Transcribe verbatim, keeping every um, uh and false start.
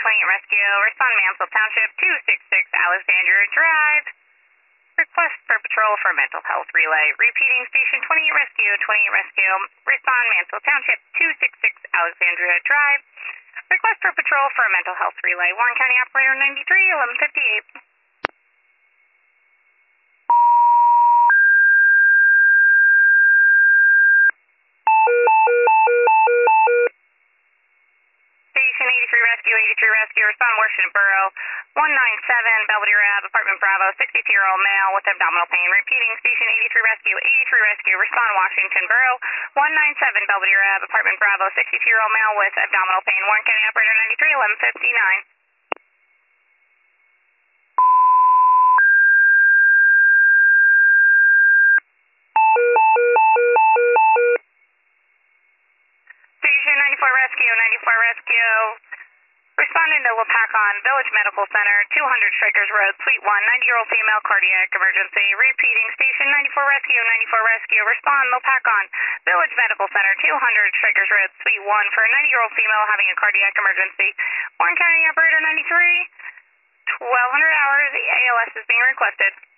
twenty-eight Rescue. Respond Mansfield Township, two sixty-six Alexandria Drive. Request for patrol for mental health relay. Repeating, Station twenty-eight Rescue, twenty-eight Rescue. Respond Mansfield Township, two sixty-six Alexandria Drive. Request for patrol for mental health relay. Warren County Operator ninety-three, eleven fifty-eight. Station eighty-three Rescue, eighty-three Rescue. Respond Washington Borough, one ninety-seven Belvedere Ave, Apartment Bravo, sixty-two-year-old male with abdominal pain. Repeating, Station eighty-three Rescue, eighty-three Rescue. Respond Washington Borough, one ninety-seven Belvedere Ave, Apartment Bravo, sixty-two-year-old male with abdominal pain. Warren County Operator ninety-three, eleven fifty-nine. Station ninety-four Rescue, ninety-four Rescue. Responding to Lopakon Village Medical Center, two hundred Strikers Road, Suite one, ninety-year-old female cardiac emergency. Repeating, Station ninety-four Rescue, ninety-four Rescue. Respond Lopakon Village Medical Center, two hundred Strikers Road, Suite one, for a ninety-year-old female having a cardiac emergency. Warren County Operator ninety-three, twelve hundred hours. The A L S is being requested.